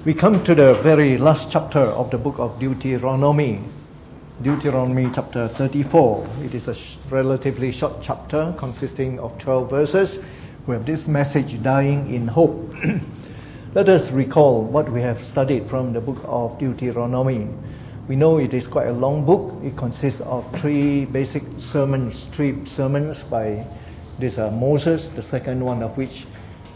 We come to the very last chapter of the book of Deuteronomy chapter 34. It is a relatively short chapter consisting of 12 verses. We have this message, Dying in Hope. Let us recall what we have studied from the book of Deuteronomy. We know it is quite a long book. It consists of three sermons by this Moses, the second one of which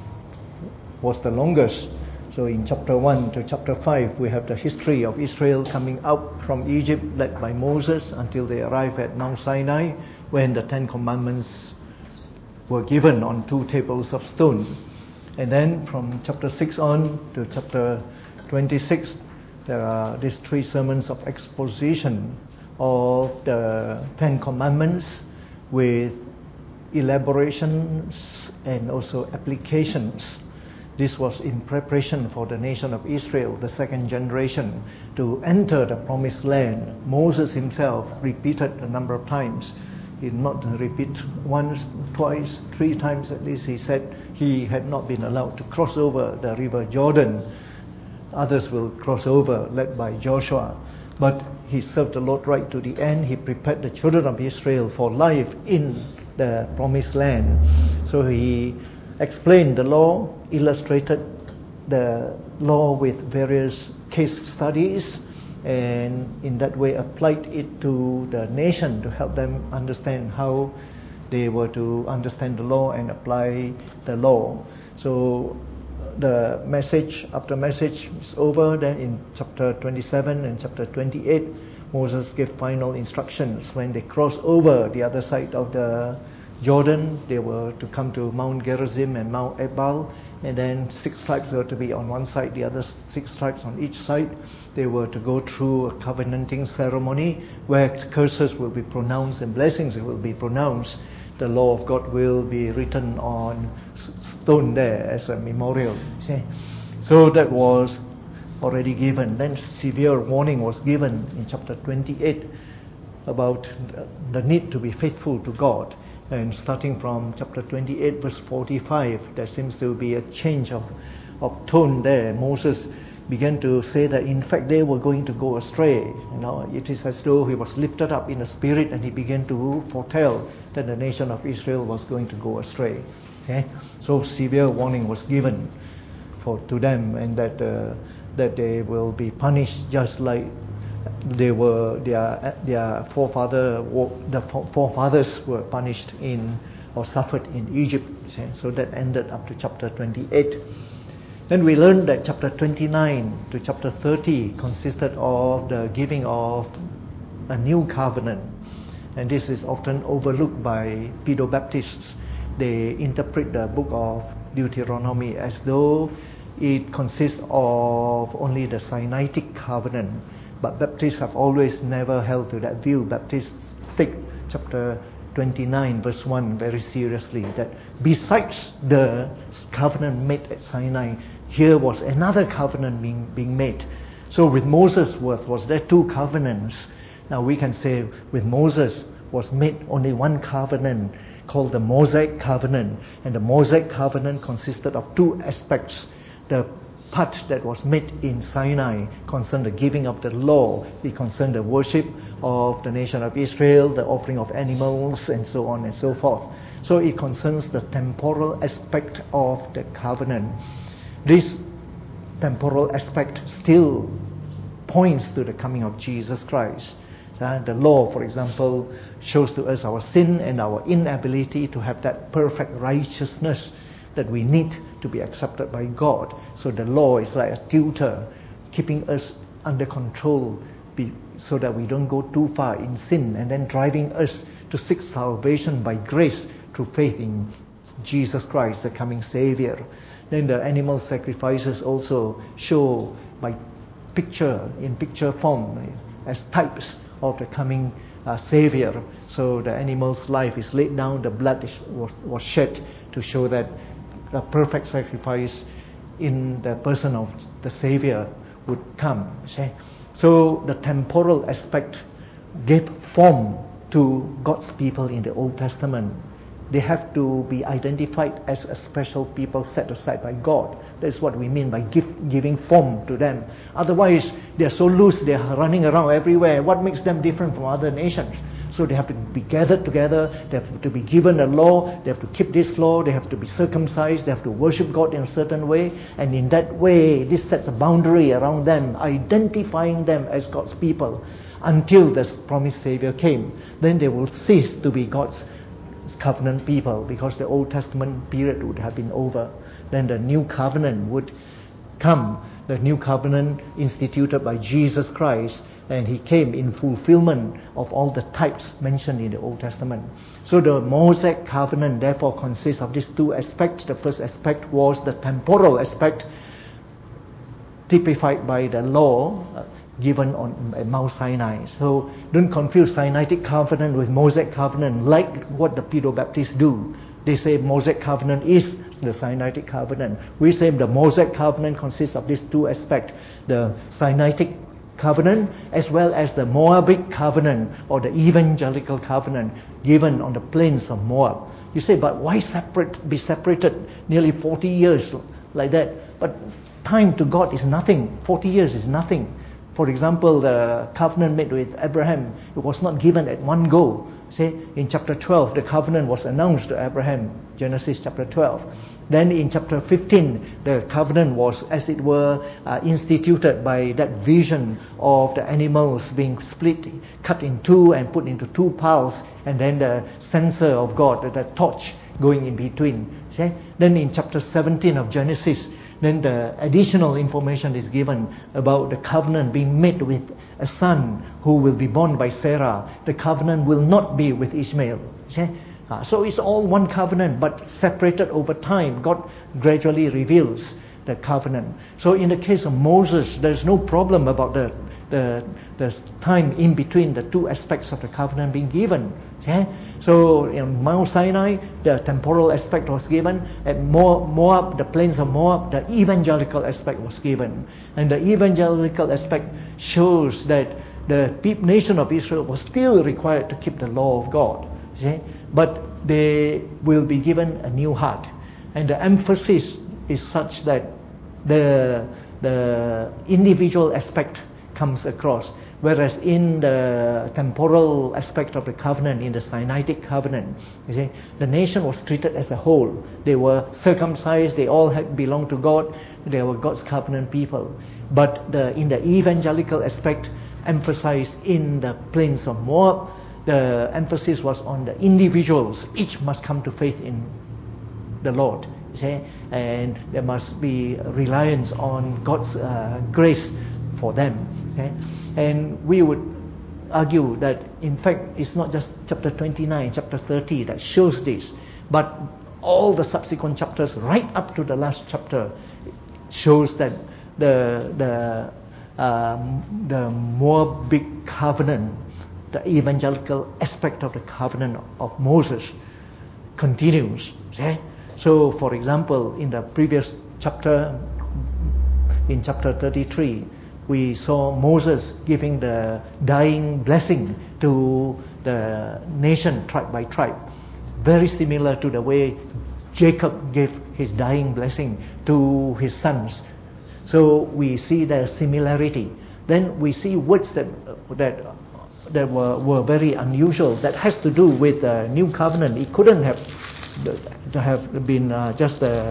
was the longest. So in chapter 1 to chapter 5, we have the history of Israel coming out from Egypt led by Moses until they arrive at Mount Sinai, when the Ten Commandments were given on 2 tables of stone. And then from chapter 6 on to chapter 26, there are these 3 sermons of exposition of the 10 Commandments with elaborations and also applications. This was in preparation for the nation of Israel, the second generation, to enter the promised land. Moses himself repeated a number of times. He did not repeat once, twice, 3 times at least. He said he had not been allowed to cross over the river Jordan. Others will cross over, led by Joshua. But he served the Lord right to the end. He prepared the children of Israel for life in the promised land. So he explained the law, illustrated the law with various case studies, and in that way applied it to the nation to help them understand how they were to understand the law and apply the law. So the message after message is over. Then in chapter 27 and chapter 28, Moses gave final instructions. When they cross over the other side of the Jordan, they were to come to Mount Gerizim and Mount Ebal, and then 6 tribes were to be on one side, the other 6 tribes on each side. They were to go through a covenanting ceremony where curses will be pronounced and blessings will be pronounced. The law of God will be written on stone there as a memorial. See? So that was already given. Then severe warning was given in chapter 28 about the need to be faithful to God. And starting from chapter 28 verse 45, there seems to be a change of tone there. Moses began to say that in fact they were going to go astray. It is as though he was lifted up in the spirit, and he began to foretell that the nation of Israel was going to go astray. Okay? So severe warning was given to them, and that they will be punished just like they were their forefathers were punished in or suffered in Egypt. So that ended up to chapter 28. Then we learned that chapter 29 to chapter 30 consisted of the giving of a new covenant, and this is often overlooked by Pedobaptists. They interpret the book of Deuteronomy as though it consists of only the Sinaitic covenant. But Baptists have always never held to that view. Baptists take chapter 29 verse 1 very seriously, that besides the covenant made at Sinai, here was another covenant being made. So with Moses was there 2 covenants. Now we can say with Moses was made only one covenant called the Mosaic covenant, and the Mosaic covenant consisted of 2 aspects. The part that was made in Sinai concerned the giving of the law. It concerned the worship of the nation of Israel, the offering of animals, and so on and so forth. So it concerns the temporal aspect of the covenant. This temporal aspect still points to the coming of Jesus Christ. The law, for example, shows to us our sin and our inability to have that perfect righteousness that we need to be accepted by God. So the law is like a tutor, keeping us under control so that we don't go too far in sin, and then driving us to seek salvation by grace through faith in Jesus Christ, the coming Savior. Then the animal sacrifices also show by in picture form as types of the coming Savior. So the animal's life is laid down, the blood was shed to show that the perfect sacrifice in the person of the Savior would come. So the temporal aspect gave form to God's people in the Old Testament. They have to be identified as a special people set aside by God. That's what we mean by giving form to them. Otherwise, they're so loose, they're running around everywhere. What makes them different from other nations? So they have to be gathered together, they have to be given a law, they have to keep this law, they have to be circumcised, they have to worship God in a certain way, and in that way, this sets a boundary around them, identifying them as God's people, until the promised Savior came. Then they will cease to be God's covenant people, because the Old Testament period would have been over. Then the new covenant would come, the new covenant instituted by Jesus Christ, and he came in fulfillment of all the types mentioned in the Old Testament. So the Mosaic covenant therefore consists of these two aspects. The first aspect was the temporal aspect, typified by the law given on Mount Sinai. So don't confuse Sinaitic covenant with Mosaic covenant, like what the Pedro-Baptists do. They say Mosaic covenant is the Sinaitic covenant. We say the Mosaic covenant consists of these two aspects, the Sinaitic covenant as well as the Moabic covenant or the evangelical covenant given on the plains of Moab. You say, but why be separated nearly 40 years like that? But time to God is nothing. 40 years is nothing. For example, the covenant made with Abraham, it was not given at one go. See, in chapter 12, the covenant was announced to Abraham, Genesis chapter 12. Then in chapter 15, the covenant was, as it were, instituted by that vision of the animals being split, cut in two and put into two piles, and then the censer of God, the torch going in between. See? Then in chapter 17 of Genesis, then the additional information is given about the covenant being made with a son who will be born by Sarah. The covenant will not be with Ishmael. See? So it's all one covenant, but separated over time. God gradually reveals the covenant. So in the case of Moses, there's no problem about the time in between the two aspects of the covenant being given. Okay? So in Mount Sinai, the temporal aspect was given. At Moab, the plains of Moab, the evangelical aspect was given. And the evangelical aspect shows that the nation of Israel was still required to keep the law of God. Okay? But they will be given a new heart. And the emphasis is such that the individual aspect comes across. Whereas in the temporal aspect of the covenant, in the Sinaitic covenant, you see, the nation was treated as a whole. They were circumcised, they all had belonged to God, they were God's covenant people. But in the evangelical aspect, emphasized in the plains of Moab, the emphasis was on the individuals. Each must come to faith in the Lord. See? And there must be reliance on God's grace for them. Okay? And we would argue that, in fact, it's not just chapter 29, chapter 30 that shows this, but all the subsequent chapters, right up to the last chapter, shows that the Moabic covenant, the evangelical aspect of the covenant of Moses, continues. Okay? So, for example, in the previous chapter, in chapter 33, we saw Moses giving the dying blessing to the nation tribe by tribe. Very similar to the way Jacob gave his dying blessing to his sons. So we see the similarity. Then we see words that were very unusual, that has to do with the new covenant. It couldn't have been just the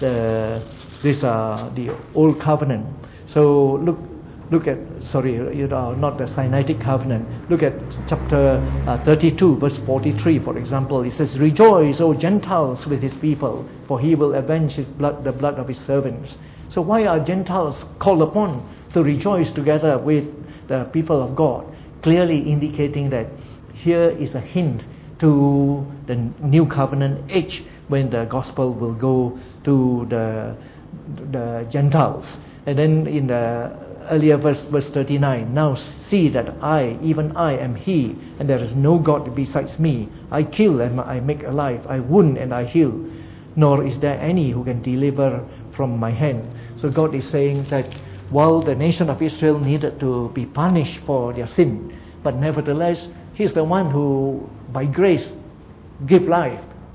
old covenant. So look at, not the Sinaitic covenant. Look at chapter 32, verse 43, for example. It says, "Rejoice, O Gentiles, with his people, for he will avenge the blood of his servants." So why are Gentiles called upon to rejoice together with the people of God? Clearly indicating that here is a hint to the new covenant age, when the gospel will go to the Gentiles. And then in the earlier verse 39, "Now see that I, even I, am he, and there is no God besides me. I kill and I make alive, I wound and I heal, nor is there any who can deliver from my hand." So God is saying that while the nation of Israel needed to be punished for their sin, but nevertheless, He's the one who, by grace, give life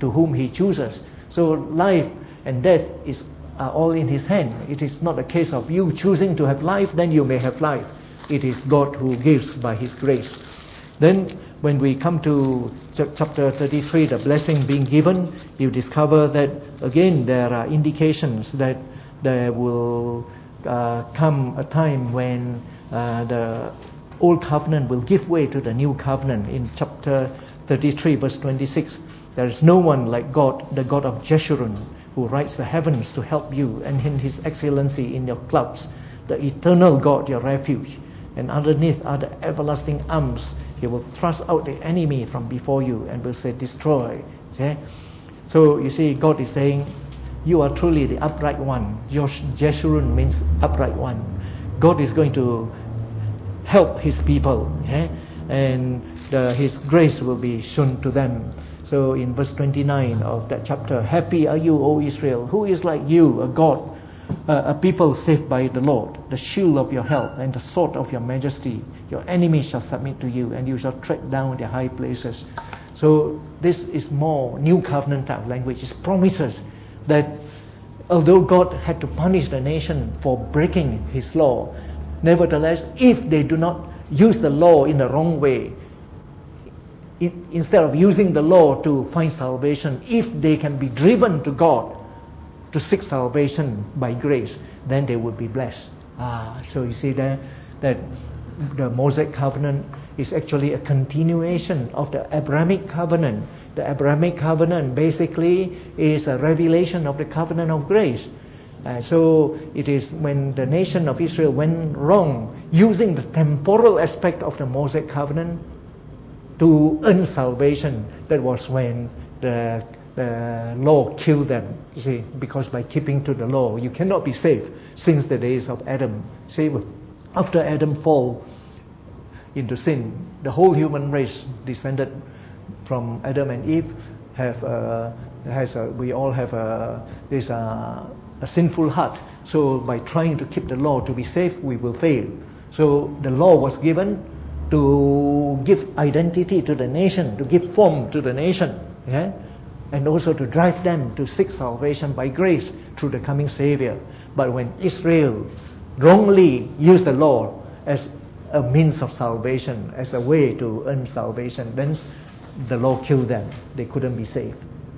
to whom He chooses. So life and death are all in His hand. It is not a case of you choosing to have life, then you may have life. It is God who gives by His grace. Then when we come to chapter 33, the blessing being given, you discover that again there are indications that there will come a time when the old covenant will give way to the new covenant. In chapter 33 verse 26, there is no one like God, the God of Jeshurun, who writes the heavens to help you, and in His excellency in your clouds, the eternal God, your refuge. And underneath are the everlasting arms. He will thrust out the enemy from before you and will say, destroy. Okay? So you see, God is saying, you are truly the upright one. Jeshurun means upright one. God is going to help His people. Okay? And His grace will be shown to them. So in verse 29 of that chapter, happy are you, O Israel, who is like you, a God, a people saved by the Lord, the shield of your help and the sword of your majesty. Your enemies shall submit to you, and you shall tread down their high places. So this is more new covenant type of language. It promises that although God had to punish the nation for breaking His law, nevertheless, if they do not use the law in the wrong way, instead of using the law to find salvation, if they can be driven to God to seek salvation by grace, then they would be blessed. So you see there that the Mosaic covenant is actually a continuation of the Abrahamic covenant. The Abrahamic covenant basically is a revelation of the covenant of grace. So it is when the nation of Israel went wrong using the temporal aspect of the Mosaic covenant to earn salvation, that was when the law killed them. You see, because by keeping to the law, you cannot be saved since the days of Adam. See, after Adam fall into sin, the whole human race descended from Adam and Eve. We all have a sinful heart. So by trying to keep the law to be saved, we will fail. So the law was given to give identity to the nation, to give form to the nation, and also to drive them to seek salvation by grace through the coming Savior. But when Israel wrongly used the law as a means of salvation, as a way to earn salvation, then the law killed them. They couldn't be saved.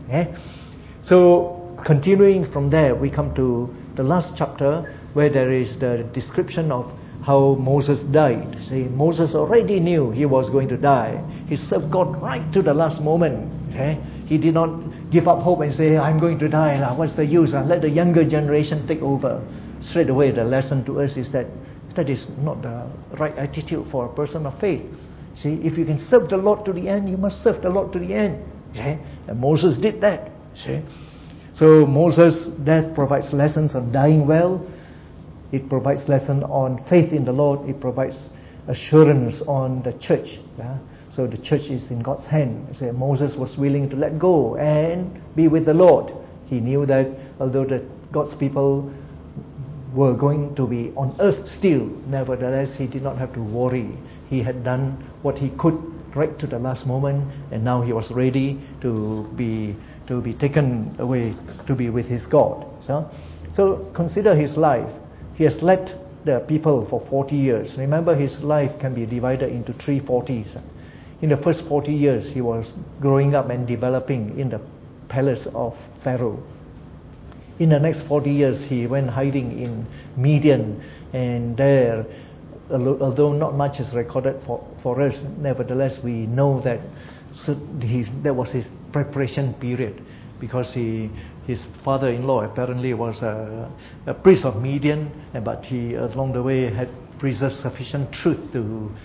So continuing from there, we come to the last chapter where there is the description of how Moses died. See, Moses already knew he was going to die. He served God right to the last moment. He did not give up hope and say, I'm going to die. What's the use? Let the younger generation take over. Straight away, the lesson to us is that is not the right attitude for a person of faith. See, if you can serve the Lord to the end, you must serve the Lord to the end. And Moses did that. See? So Moses' death provides lessons on dying well. It provides lesson on faith in the Lord. It provides assurance on the church. So the church is in God's hand. So Moses was willing to let go and be with the Lord. He knew that although God's people were going to be on earth still, nevertheless he did not have to worry. He had done what he could right to the last moment, and now he was ready to be taken away to be with his God. So consider his life. He has led the people for 40 years. Remember, his life can be divided into 3 40s. In the first 40 years, he was growing up and developing in the palace of Pharaoh. In the next 40 years, he went hiding in Midian, and there, although not much is recorded for us, nevertheless, we know that that was his preparation period, because his father-in-law apparently was a priest of Midian, but he along the way had preserved sufficient truth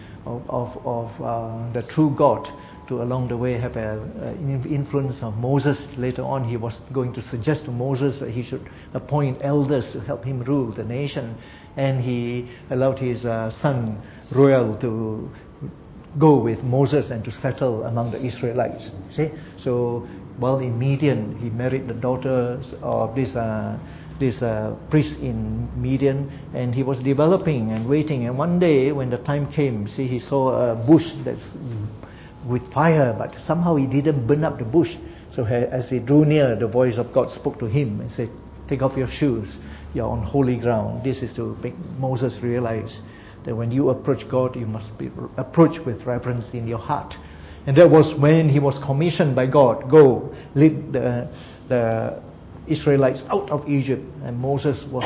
of the true God to along the way have an influence of Moses. Later on, he was going to suggest to Moses that he should appoint elders to help him rule the nation, and he allowed his son Reuel to go with Moses and to settle among the Israelites. See, so while in Midian, he married the daughters of this priest in Midian, and he was developing and waiting. And one day, when the time came, see, he saw a bush that's with fire, but somehow he didn't burn up the bush. So as he drew near, the voice of God spoke to him and said, take off your shoes, you're on holy ground. This is to make Moses realize that when you approach God, you must be approached with reverence in your heart. And that was when he was commissioned by God, go lead the Israelites out of Egypt. And Moses was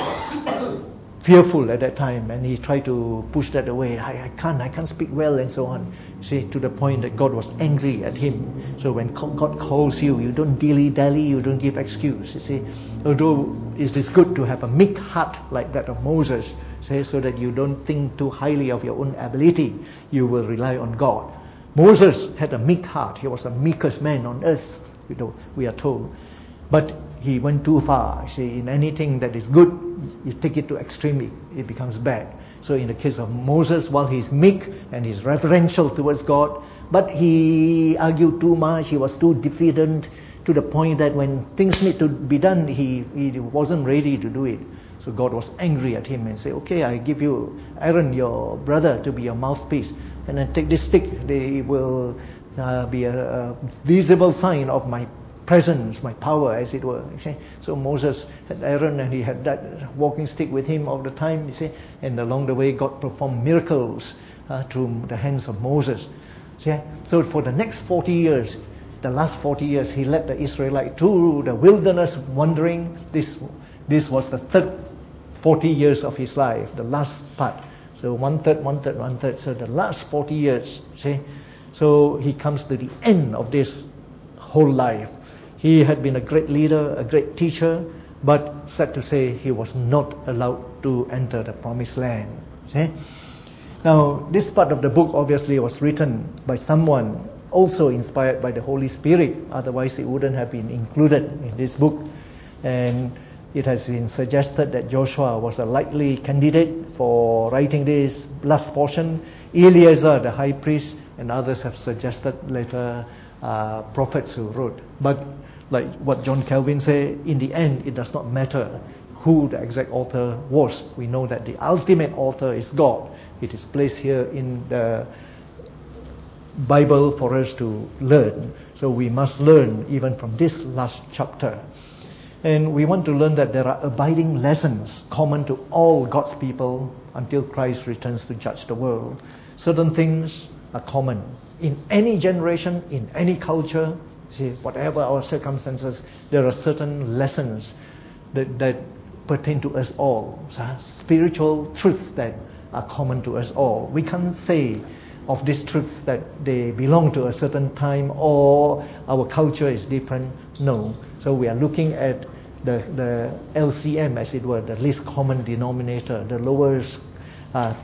fearful at that time, and he tried to push that away. I can't speak well, and so on. See, to the point that God was angry at him. So when God calls you, you don't dilly-dally, you don't give excuse. You see, although it is good to have a meek heart like that of Moses, see, so that you don't think too highly of your own ability, you will rely on God. Moses had a meek heart. He was the meekest man on earth, we are told. But he went too far. See, in anything that is good, you take it to extremely, it becomes bad. So in the case of Moses, while he's meek and he's reverential towards God, but he argued too much, he was too diffident, to the point that when things need to be done, he wasn't ready to do it. So God was angry at him and said, okay, I give you Aaron, your brother, to be your mouthpiece. And then take this stick, they will be a visible sign of my presence, my power, as it were. Okay? So Moses had Aaron, and he had that walking stick with him all the time. You see, and along the way, God performed miracles through the hands of Moses. See? So for the next 40 years, the last 40 years, he led the Israelites through the wilderness wandering. This was the third 40 years of his life, the last part. So one third. So the last 40 years, see. So he comes to the end of this whole life. He had been a great leader, a great teacher, but sad to say, he was not allowed to enter the promised land. See? Now, this part of the book obviously was written by someone also inspired by the Holy Spirit. Otherwise, it wouldn't have been included in this book. And it has been suggested that Joshua was a likely candidate for writing this last portion. Eleazar, the high priest, and others have suggested later prophets who wrote. But like what John Calvin said, in the end, it does not matter who the exact author was. We know that the ultimate author is God. It is placed here in the Bible for us to learn. So we must learn even from this last chapter. And we want to learn that there are abiding lessons common to all God's people until Christ returns to judge the world. Certain things are common in any generation, in any culture. See, whatever our circumstances, there are certain lessons that pertain to us all. So spiritual truths that are common to us all. We can't say of these truths that they belong to a certain time or our culture is different. No. So we are looking at the LCM, as it were, the least common denominator, the lowest, the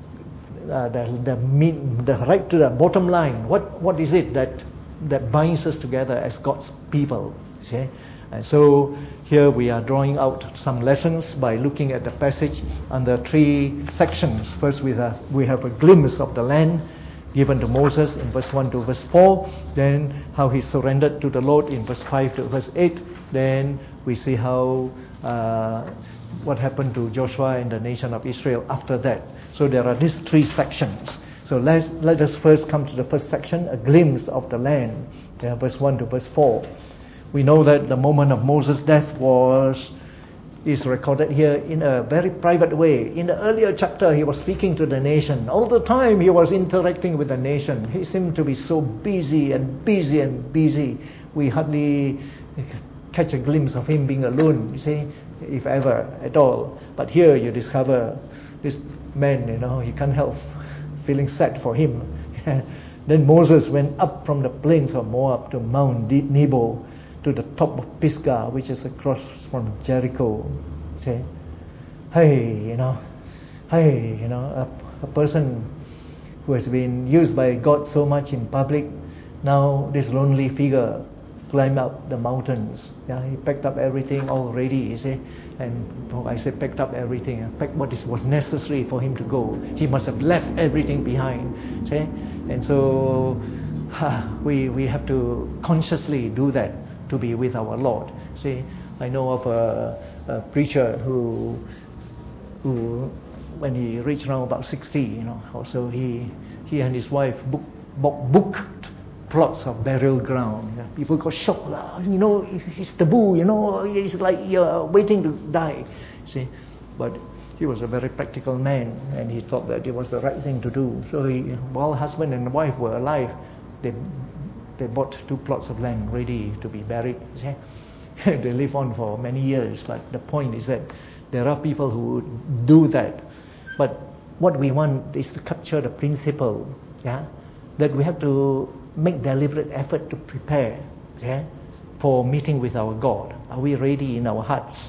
right to the bottom line. What is it that binds us together as God's people? See? And so here we are drawing out some lessons by looking at the passage under 3 sections. First, we have a glimpse of the land given to Moses in verse 1 to verse 4. Then how he surrendered to the Lord in verse 5 to verse 8. Then we see how what happened to Joshua and the nation of Israel after that. So there are these 3 sections. So let us first come to the first section, a glimpse of the land, verse 1 to verse 4. We know that the moment of Moses' death is recorded here in a very private way. In the earlier chapter, he was speaking to the nation. All the time he was interacting with the nation. He seemed to be so busy. We hardly catch a glimpse of him being alone, you see, if ever at all. But here you discover this man, he can't help feeling sad for him. Then Moses went up from the plains of Moab to Mount Nebo, to the top of Pisgah, which is across from Jericho. See? A person who has been used by God so much in public, now this lonely figure climbed up the mountains. He packed up everything already, you see. And I said packed up everything. Packed what was necessary for him to go. He must have left everything behind. See? And so we have to consciously do that to be with our Lord. See, I know of a preacher who when he reached around about 60, also he and his wife booked plots of burial ground People got shocked. It's taboo, it's like you're waiting to die. See, but he was a very practical man, and he thought that it was the right thing to do. So while husband and wife were alive, they bought 2 plots of land ready to be buried. See? They live on for many years, but the point is that there are people who do that. But what we want is to capture the principle, that we have to make deliberate effort to prepare for meeting with our God. Are we ready in our hearts?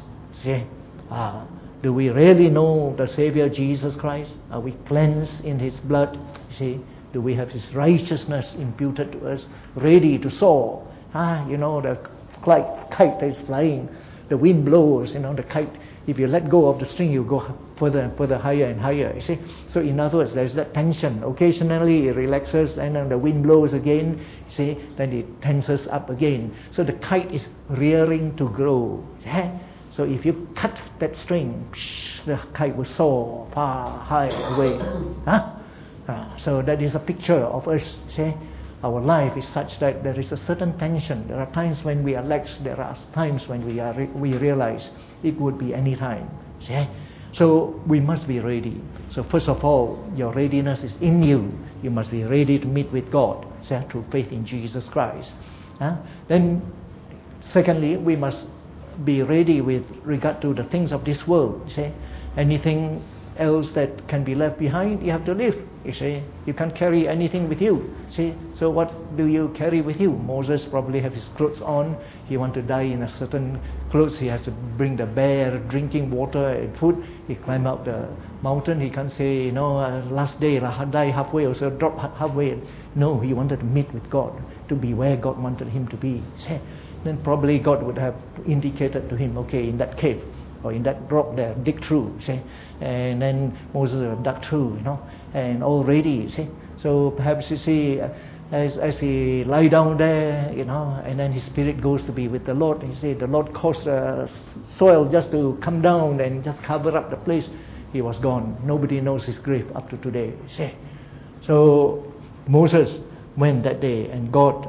Do we really know the Savior Jesus Christ? Are we cleansed in His blood? Do we have His righteousness imputed to us, ready to soar? The kite that is flying, the wind blows, the kite, if you let go of the string, you go further and further, higher and higher, you see. So in other words, there's that tension. Occasionally it relaxes, and then the wind blows again, you see, then it tenses up again. So the kite is rearing to grow. So if you cut that string, the kite will soar far, high away. So that is a picture of us, see. Our life is such that there is a certain tension. There are times when we are lax. There are times when we realize it would be any time. See? So we must be ready. So first of all, your readiness is in you. You must be ready to meet with God, through faith in Jesus Christ. Then, secondly, we must be ready with regard to the things of this world. See? Anything else that can be left behind, you have to leave. You can't carry anything with you. See, so what do you carry with you? Moses probably have his clothes on. He want to die in a certain clothes. He has to bring the bear drinking water and food. He climb up the mountain. He can't say, last day die halfway or so drop halfway. No, he wanted to meet with God, to be where God wanted him to be. See? Then probably God would have indicated to him, okay, in that cave or in that rock there, dig through, see, and then Moses would have dug through, and already, see. So perhaps you see, as he lie down there, and then his spirit goes to be with the Lord. He said the Lord caused the soil just to come down and just cover up the place. He was gone. Nobody knows his grave up to today. See. So Moses went that day, and God,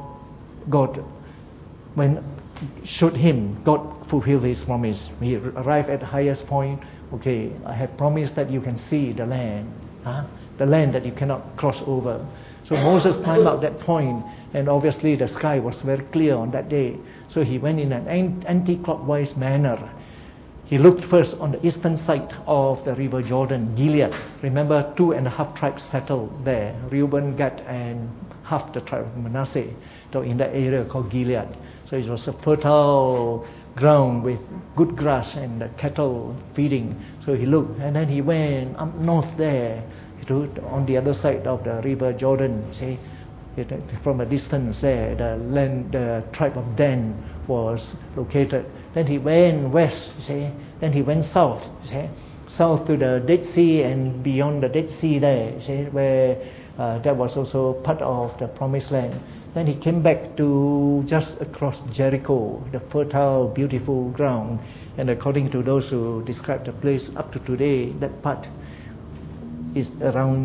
when showed him, God fulfilled His promise. He arrived at the highest point. Okay, I have promised that you can see the land, the land that you cannot cross over. So Moses climbed up that point, and obviously the sky was very clear on that day. So he went in an anti-clockwise manner. He looked first on the eastern side of the river Jordan, Gilead. Remember, 2.5 tribes settled there, Reuben, Gad, and half the tribe of Manasseh. So in that area called Gilead. So it was a fertile ground with good grass and the cattle feeding. So he looked, and then he went up north there, on the other side of the river Jordan. See, from a distance there, the tribe of Dan was located. Then he went west, see. Then he went south, see, south to the Dead Sea, and beyond the Dead Sea there, see, where that was also part of the Promised Land. Then he came back to just across Jericho, the fertile, beautiful ground. And according to those who describe the place up to today, that part is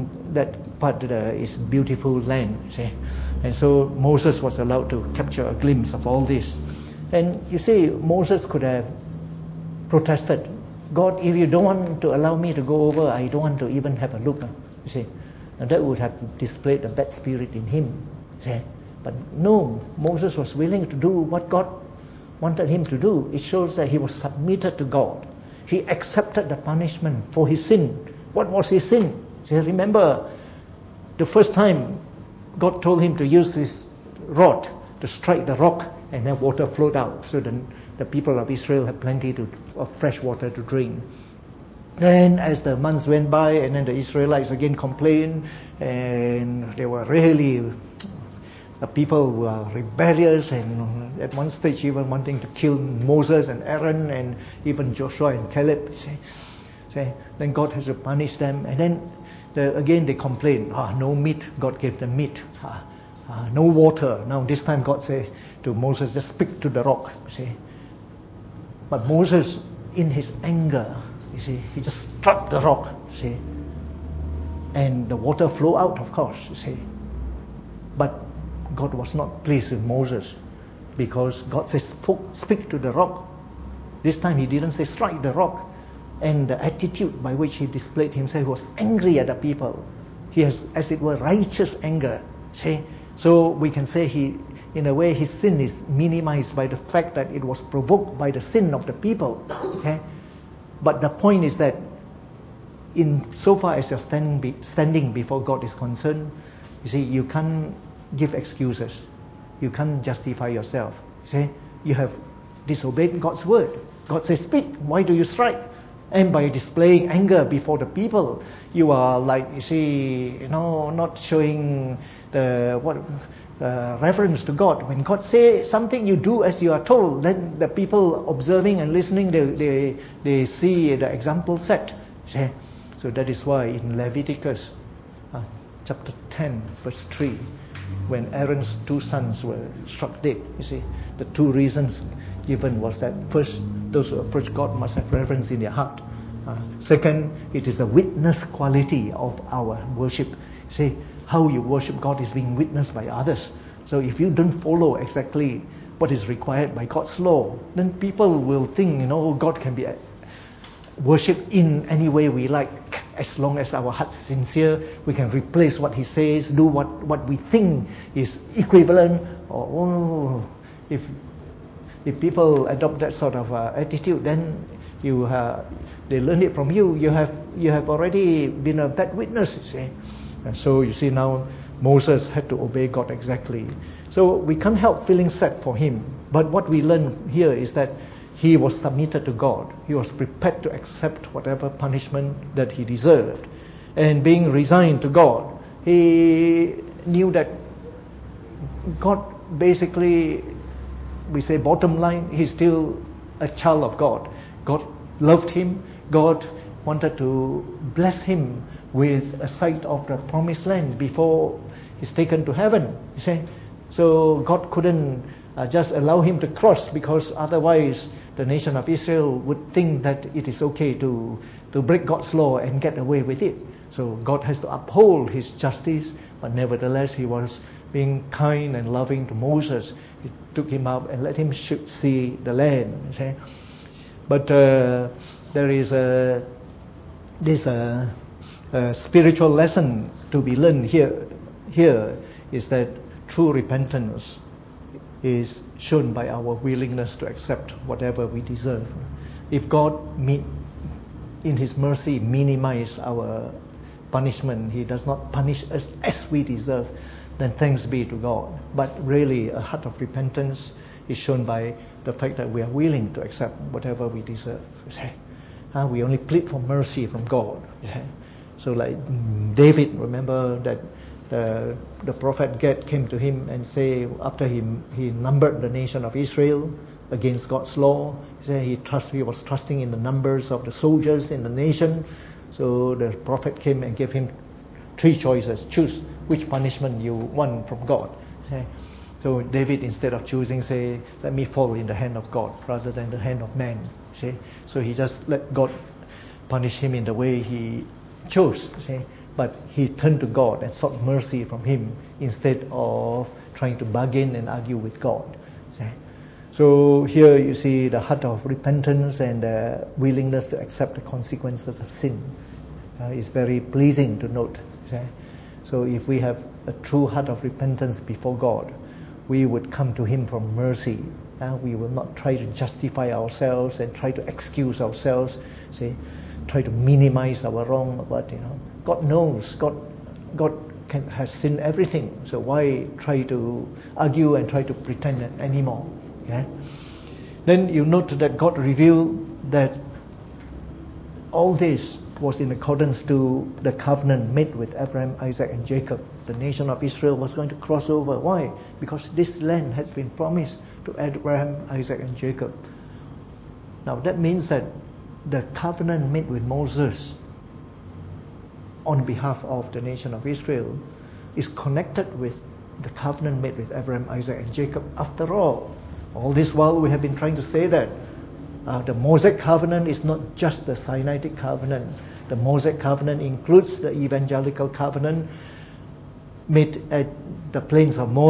is beautiful land. See? And so Moses was allowed to capture a glimpse of all this. And you see, Moses could have protested, God, if you don't want to allow me to go over, I don't want to even have a look. You see, and that would have displayed a bad spirit in him. See? But no, Moses was willing to do what God wanted him to do. It shows that he was submitted to God. He accepted the punishment for his sin. What was his sin? See, remember, the first time God told him to use his rod to strike the rock, and then water flowed out. So the people of Israel had plenty of fresh water to drink. Then as the months went by, and then the Israelites again complained, and they were really... The people were rebellious, and at one stage even wanting to kill Moses and Aaron and even Joshua and Caleb. Then God has to punish them, and then again they complain. No meat. God gave them meat. No water. Now this time God says to Moses, just speak to the rock. See, but Moses, in his anger, he just struck the rock. See, and the water flowed out, of course. See, but God was not pleased with Moses. because God says, speak to the rock. This time he didn't say strike the rock. And the attitude by which he displayed himself was angry at the people. He has, as it were, righteous anger. See? So we can say in a way, his sin is minimized by the fact that it was provoked by the sin of the people. Okay? But the point is that in so far as you're standing before God is concerned, you see, you can't give excuses. You can't justify yourself. See? You have disobeyed God's word. God says, speak. Why do you strike? And by displaying anger before the people, you are not showing the reverence to God. When God says something, you do as you are told. Then the people observing and listening, they see the example set. See? So that is why in Leviticus chapter 10, verse 3, when Aaron's 2 sons were struck dead, you see, the 2 reasons given was that first, those who approach God must have reverence in their heart. Second, it is the witness quality of our worship. See, how you worship God is being witnessed by others. So if you don't follow exactly what is required by God's law, then people will think, God can be worshipped in any way we like. As long as our heart's sincere, we can replace what he says, do what we think is equivalent. If people adopt that sort of attitude, then they learn it from you. You have already been a bad witness, you see. And so you see now Moses had to obey God exactly. So we can't help feeling sad for him. But what we learn here is that he was submitted to God. He was prepared to accept whatever punishment that he deserved. And being resigned to God, he knew that God basically, we say bottom line, he's still a child of God. God loved him. God wanted to bless him with a sight of the promised land before he's taken to heaven. You see? So God couldn't just allow him to cross, because otherwise the nation of Israel would think that it is okay to break God's law and get away with it. So God has to uphold his justice, but nevertheless he was being kind and loving to Moses. He took him up and let him see the land. You see? But there is this spiritual lesson to be learned here. Here is that true repentance is shown by our willingness to accept whatever we deserve. If God in his mercy minimize our punishment, he does not punish us as we deserve, then thanks be to God. But really a heart of repentance is shown by the fact that we are willing to accept whatever we deserve. We only plead for mercy from God. So like David, remember that the prophet Gad came to him and say, after he numbered the nation of Israel against God's law, he said he was trusting in the numbers of the soldiers in the nation. So the prophet came and gave him 3 choices. Choose which punishment you want from God. So David, instead of choosing, say, let me fall in the hand of God rather than the hand of man. So he just let God punish him in the way he chose. But he turned to God and sought mercy from him instead of trying to bargain and argue with God. So here you see the heart of repentance and the willingness to accept the consequences of sin is very pleasing to note. So if we have a true heart of repentance before God, we would come to him for mercy. We will not try to justify ourselves and try to excuse ourselves, try to minimize our wrong. But God knows, God has seen everything. So why try to argue and try to pretend anymore? Then you note that God revealed that all this was in accordance to the covenant made with Abraham, Isaac and Jacob. The nation of Israel was going to cross over. Why? Because this land has been promised to Abraham, Isaac and Jacob. Now that means that the covenant made with Moses on behalf of the nation of Israel is connected with the covenant made with Abraham, Isaac and Jacob. After all this while we have been trying to say that the Mosaic covenant is not just the Sinaitic covenant. The Mosaic covenant includes the evangelical covenant made at the plains of Moab.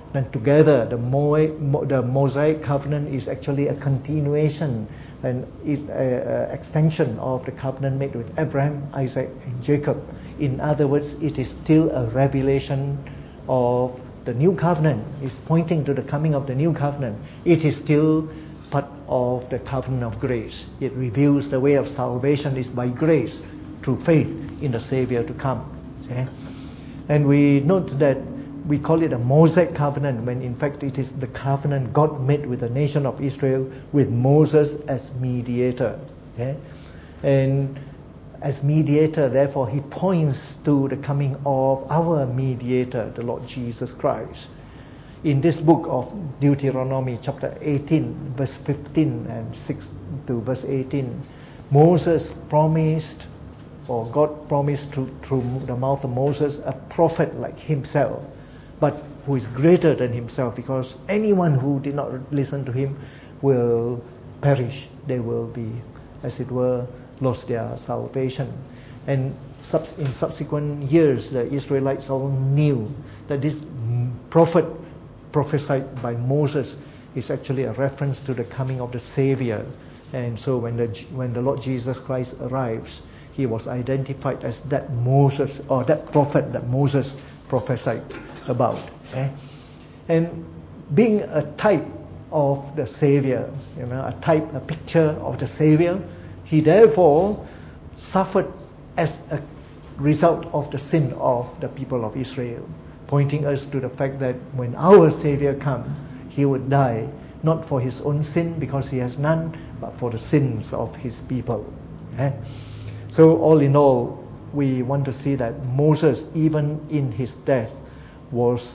And together, the Mosaic covenant is actually a continuation and extension of the covenant made with Abraham, Isaac, and Jacob. In other words, it is still a revelation of the new covenant. It's pointing to the coming of the new covenant. It is still part of the covenant of grace. It reveals the way of salvation is by grace through faith in the Savior to come. Okay? And we note that we call it a Mosaic covenant when in fact it is the covenant God made with the nation of Israel with Moses as mediator. Okay? And as mediator, therefore, he points to the coming of our mediator, the Lord Jesus Christ. In this book of Deuteronomy, chapter 18, verse 15 and 6 to verse 18, Moses promised, or God promised through the mouth of Moses, a prophet like himself, but who is greater than himself, because anyone who did not listen to him will perish. They will be, as it were, lost their salvation. And in subsequent years, the Israelites all knew that this prophet prophesied by Moses is actually a reference to the coming of the Savior. And so when the Lord Jesus Christ arrives, he was identified as that Moses, or that prophet that Moses prophesied about. And being a type of the Savior, a picture of the Savior, he therefore suffered as a result of the sin of the people of Israel, pointing us to the fact that when our Savior comes, he would die not for his own sin because he has none, but for the sins of his people. So all in all, we want to see that Moses, even in his death, was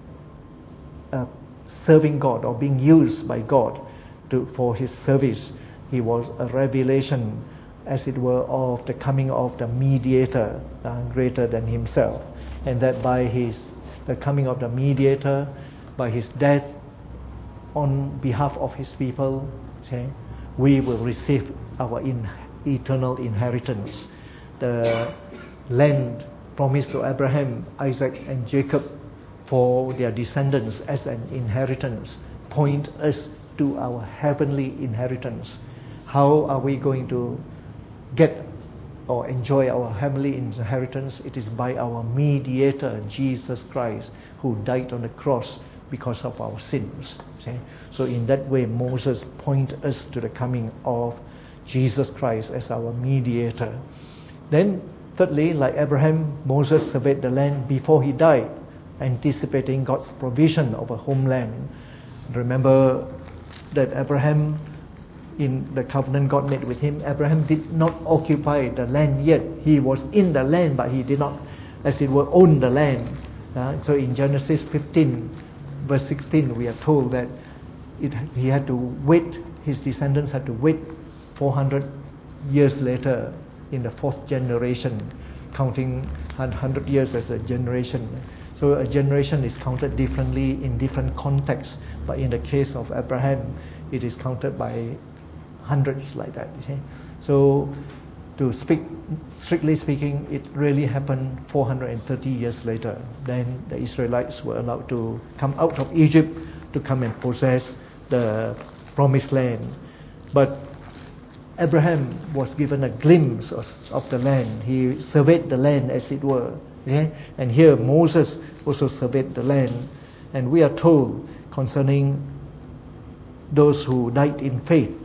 serving God or being used by God for his service. He was a revelation, as it were, of the coming of the mediator greater than himself, and that by the coming of the mediator, by his death on behalf of his people, we will receive our eternal inheritance. The land promised to Abraham, Isaac, and Jacob for their descendants as an inheritance point us to our heavenly inheritance. How are we going to get or enjoy our heavenly inheritance? It is by our mediator, Jesus Christ, who died on the cross because of our sins. So in that way, Moses points us to the coming of Jesus Christ as our mediator. Then, thirdly, like Abraham, Moses surveyed the land before he died, anticipating God's provision of a homeland. Remember that Abraham, in the covenant God made with him, Abraham did not occupy the land yet. He was in the land, but he did not, as it were, own the land. So in Genesis 15, verse 16, we are told that he had to wait, his descendants had to wait 400 years later in the fourth generation, counting 100 years as a generation. So a generation is counted differently in different contexts, but in the case of Abraham, it is counted by hundreds like that. So to speak, strictly speaking, it really happened 430 years later. Then the Israelites were allowed to come out of Egypt to come and possess the promised land. But Abraham was given a glimpse of the land. He surveyed the land, as it were. And here Moses also surveyed the land. And we are told concerning those who died in faith,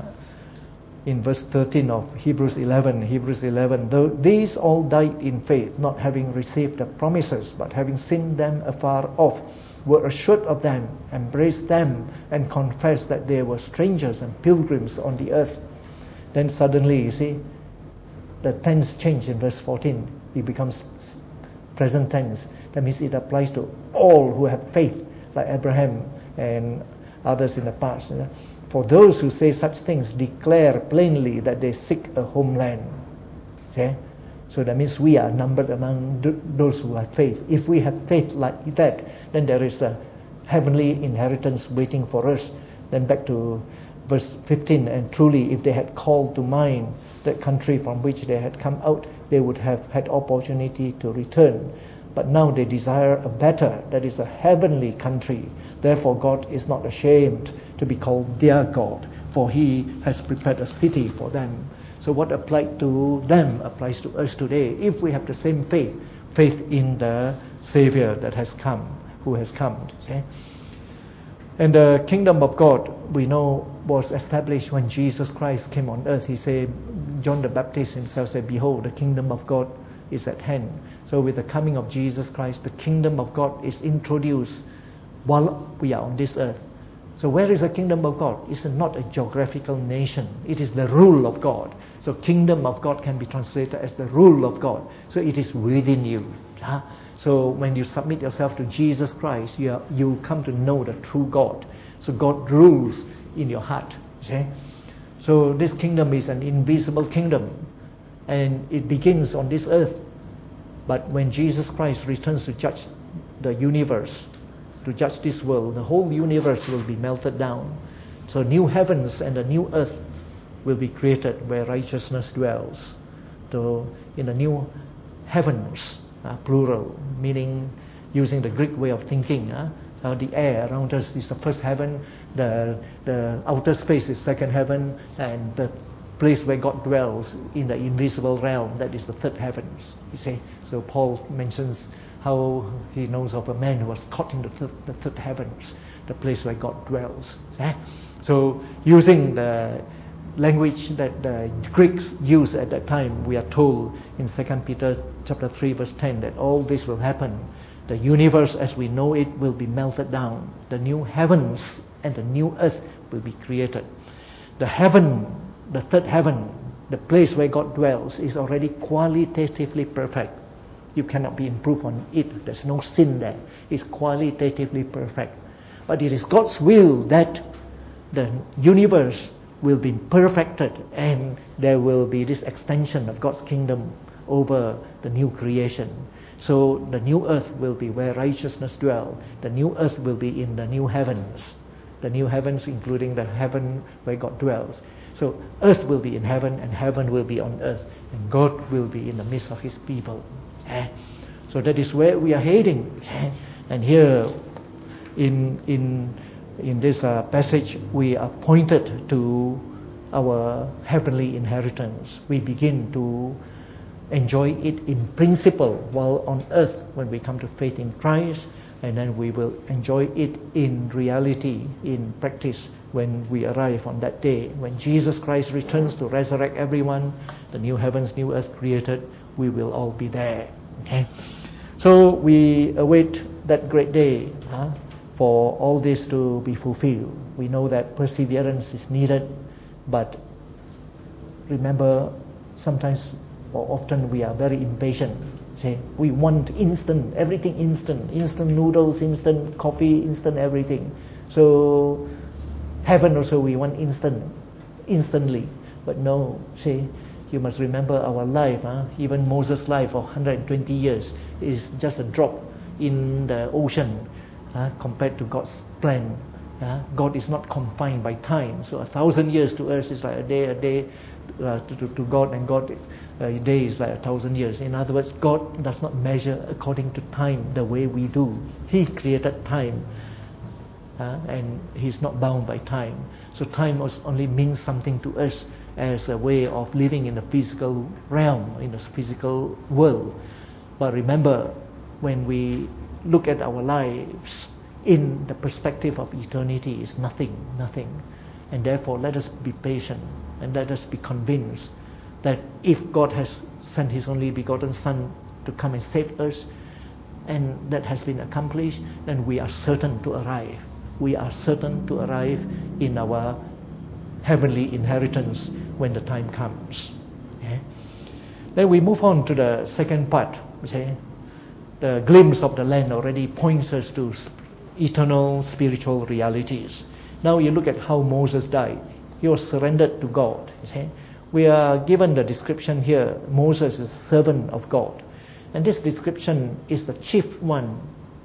in verse 13 of Hebrews 11, though these all died in faith, not having received the promises, but having seen them afar off, were assured of them, embraced them, and confessed that they were strangers and pilgrims on the earth. Then suddenly, you see, the tense change in verse 14. It becomes present tense. That means it applies to all who have faith, like Abraham and others in the past. For those who say such things declare plainly that they seek a homeland. So that means we are numbered among those who have faith. If we have faith like that, then there is a heavenly inheritance waiting for us. Then back to verse 15, and truly if they had called to mind that country from which they had come out, they would have had opportunity to return. but now they desire a better, that is a heavenly country. Therefore God is not ashamed to be called their God, for He has prepared a city for them. So what applied to them applies to us today. If we have the same faith in the Savior that has come, who has come. Okay? And the kingdom of God, we know, was established when Jesus Christ came on earth. He said, John the Baptist himself said, behold, the kingdom of God is at hand. So with the coming of Jesus Christ, the kingdom of God is introduced while we are on this earth. So where is the kingdom of God? It's not a geographical nation. It is the rule of God. So kingdom of God can be translated as the rule of God. So it is within you. So when you submit yourself to Jesus Christ, you come to know the true God. So God rules in your heart. Okay? So this kingdom is an invisible kingdom, and it begins on this earth. But when Jesus Christ returns to judge the universe, to judge this world, the whole universe will be melted down. So new heavens and a new earth will be created where righteousness dwells. So in the new heavens, plural, meaning using the Greek way of thinking, the air around us is the first heaven, the outer space is second heaven, and the place where God dwells in the invisible realm, that is the third heavens. You see, so Paul mentions how he knows of a man who was caught in the third heavens, the place where God dwells. So using the language that the Greeks used at that time, we are told in 2 Peter chapter 3 verse 10 that all this will happen. The universe as we know it will be melted down. The new heavens and the new earth will be created. The heaven, the third heaven, the place where God dwells, is already qualitatively perfect. You cannot be improved on it. There's no sin there. It's qualitatively perfect. But it is God's will that the universe will be perfected and there will be this extension of God's kingdom over the new creation. So the new earth will be where righteousness dwells. The new earth will be in the new heavens. The new heavens including the heaven where God dwells. So earth will be in heaven and heaven will be on earth. And God will be in the midst of His people. So that is where we are heading. And here in this passage we are pointed to our heavenly inheritance. We begin to enjoy it in principle while on earth when we come to faith in Christ, and then we will enjoy it in reality, in practice, when we arrive on that day. When Jesus Christ returns to resurrect everyone, the new heavens, new earth created, we will all be there. Okay? So we await that great day for all this to be fulfilled. We know that perseverance is needed, but remember, sometimes or often we are very impatient. See, we want instant, everything instant noodles, instant coffee, instant everything. So heaven also we want instantly. But no, see, you must remember our life, even Moses' life of 120 years is just a drop in the ocean compared to God's plan. God is not confined by time. So 1,000 years to us is like a day to God, and God a day is like 1,000 years. In other words, God does not measure according to time the way we do. He created time, and He's not bound by time. So time only means something to us as a way of living in the physical realm, in the physical world. But remember, when we look at our lives in the perspective of eternity, is nothing. And therefore let us be patient and let us be convinced that if God has sent His only begotten Son to come and save us, and that has been accomplished, then we are certain to arrive. We are certain to arrive in our heavenly inheritance when the time comes. Okay? Then we move on to the second part. Okay? The glimpse of the land already points us to eternal spiritual realities. Now you look at how Moses died. He was surrendered to God. Okay? We are given the description here. Moses is a servant of God. And this description is the chief one.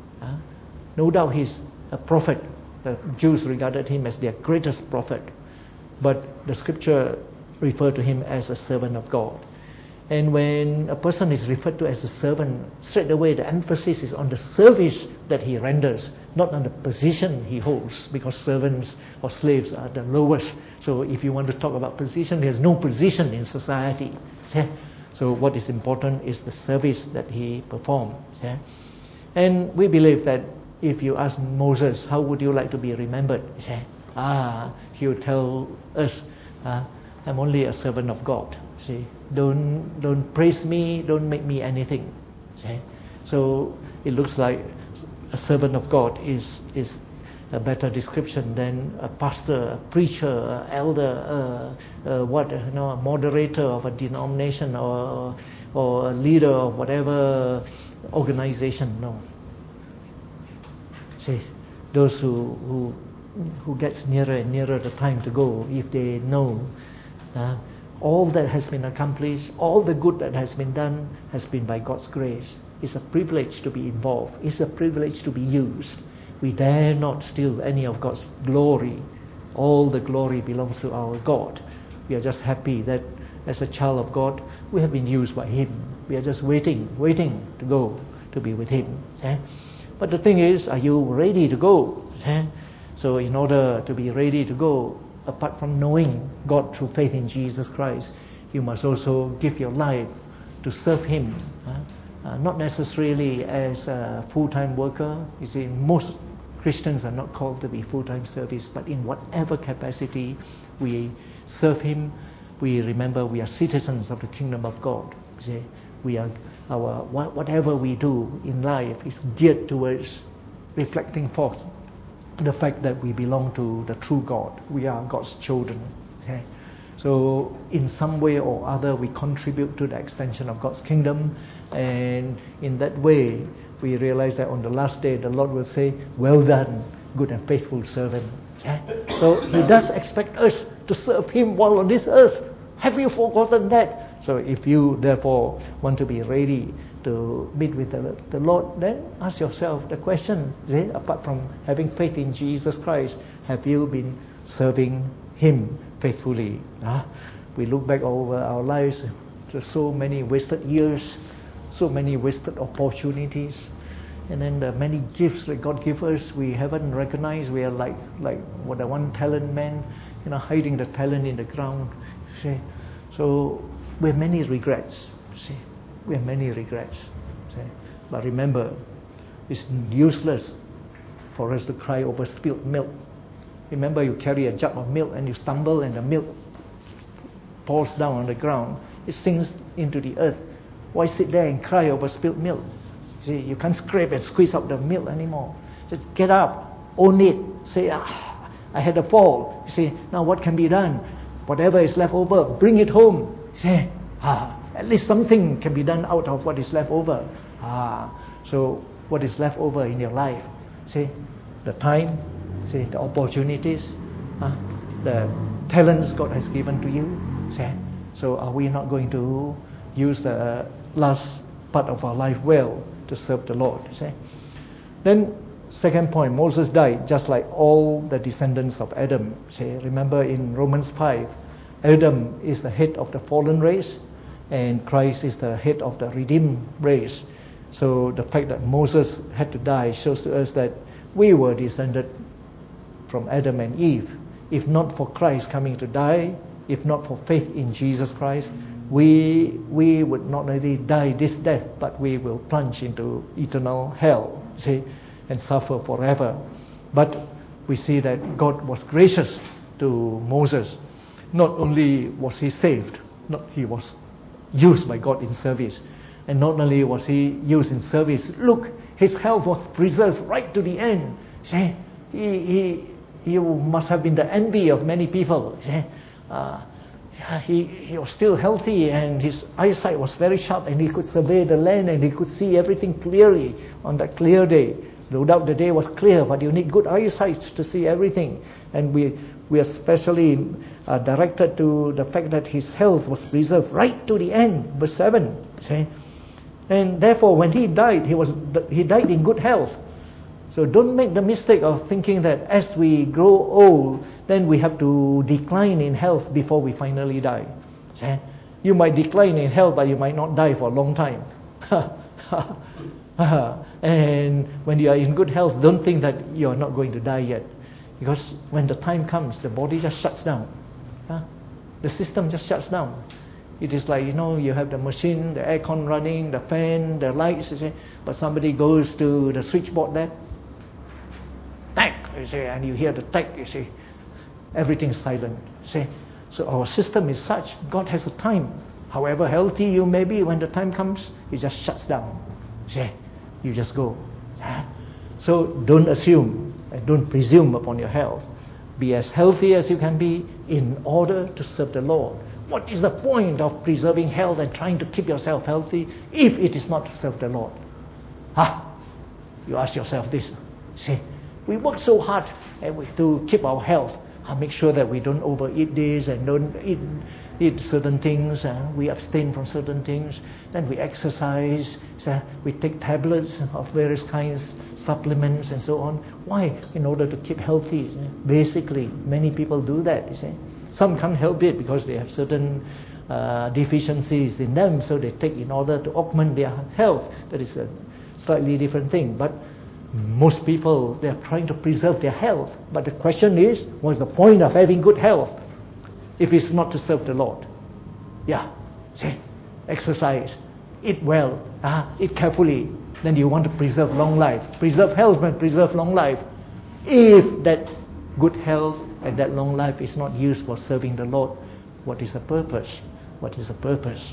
No doubt he's a prophet. The Jews regarded him as their greatest prophet. But the scripture referred to him as a servant of God. And when a person is referred to as a servant, straight away the emphasis is on the service that he renders, not on the position he holds, because servants or slaves are the lowest. So if you want to talk about position, there's no position in society. Okay? So what is important is the service that he performed. Okay? And we believe that if you ask Moses, how would you like to be remembered? Okay? He will tell us, I'm only a servant of God. See, don't praise me, don't make me anything. See? So it looks like a servant of God is a better description than a pastor, a preacher, an elder, a moderator of a denomination or a leader of whatever organization. No. See, those who gets nearer and nearer the time to go, if they know all that has been accomplished, all the good that has been done has been by God's grace. It's a privilege to be involved. It's a privilege to be used. We dare not steal any of God's glory. All the glory belongs to our God. We are just happy that as a child of God, we have been used by Him. We are just waiting to go to be with Him. But the thing is, are you ready to go? So in order to be ready to go, apart from knowing God through faith in Jesus Christ, you must also give your life to serve Him. Not necessarily as a full-time worker. You see, most Christians are not called to be full-time service, but in whatever capacity we serve Him, we remember we are citizens of the kingdom of God. You see, whatever we do in life is geared towards reflecting forth the fact that we belong to the true God. We are God's children. Okay? So in some way or other, we contribute to the extension of God's kingdom, and in that way, we realize that on the last day, the Lord will say, "Well done, good and faithful servant." Okay? So He does expect us to serve Him while on this earth. Have you forgotten that? So if you therefore want to be ready to meet with the Lord, then ask yourself the question, apart from having faith in Jesus Christ, have you been serving Him faithfully? We look back over our lives, there's so many wasted years, so many wasted opportunities, and then the many gifts that God gives us, we haven't recognized. We are like what the one talent man, hiding the talent in the ground. See? So we have many regrets. See? We have many regrets. See? But remember, it's useless for us to cry over spilled milk. Remember, you carry a jug of milk and you stumble and the milk pours down on the ground. It sinks into the earth. Why sit there and cry over spilled milk? See, you can't scrape and squeeze out the milk anymore. Just get up, own it, say, I had a fall. You see, now what can be done? Whatever is left over, bring it home. Say, at least something can be done out of what is left over. So what is left over in your life? See, the time, see, the opportunities, the talents God has given to you. See? So are we not going to use the last part of our life well to serve the Lord? See? Then second point, Moses died just like all the descendants of Adam. See, remember in Romans 5, Adam is the head of the fallen race, and Christ is the head of the redeemed race. So the fact that Moses had to die shows to us that we were descended from Adam and Eve. If not for Christ coming to die, if not for faith in Jesus Christ, we would not only die this death, but we will plunge into eternal hell, see, and suffer forever. But we see that God was gracious to Moses. Not only was he saved, he was used by God in service. And not only was he used in service, look, his health was preserved right to the end. See, he must have been the envy of many people. See? He was still healthy, and his eyesight was very sharp, and he could survey the land, and he could see everything clearly on that clear day. No doubt the day was clear, but you need good eyesight to see everything. And we are especially directed to the fact that his health was preserved right to the end, verse 7. See? And therefore, when he died, he died in good health. So don't make the mistake of thinking that as we grow old, then we have to decline in health before we finally die. See? You might decline in health, but you might not die for a long time. And when you are in good health, don't think that you are not going to die yet. Because when the time comes, the body just shuts down. The system just shuts down. It is like, you have the machine, the aircon running, the fan, the lights, but somebody goes to the switchboard there, tack, and you hear the tack, everything's silent, So our system is such, God has a time. However healthy you may be, when the time comes, it just shuts down. You just go. So don't assume and don't presume upon your health. Be as healthy as you can be in order to serve the Lord. What is the point of preserving health and trying to keep yourself healthy if it is not to serve the Lord? You ask yourself this. We work so hard to keep our health. Make sure that we don't overeat this and don't eat certain things. We abstain from certain things. Then we exercise. We take tablets of various kinds, supplements and so on. Why? In order to keep healthy. Basically, many people do that. Some can't help it because they have certain deficiencies in them, so they take in order to augment their health. That is a slightly different thing. But most people, they are trying to preserve their health. But the question is, what's the point of having good health if it's not to serve the Lord? Exercise, eat well, eat carefully. Then you want to preserve long life. Preserve health and preserve long life. If that good health and that long life is not used for serving the Lord, what is the purpose? What is the purpose?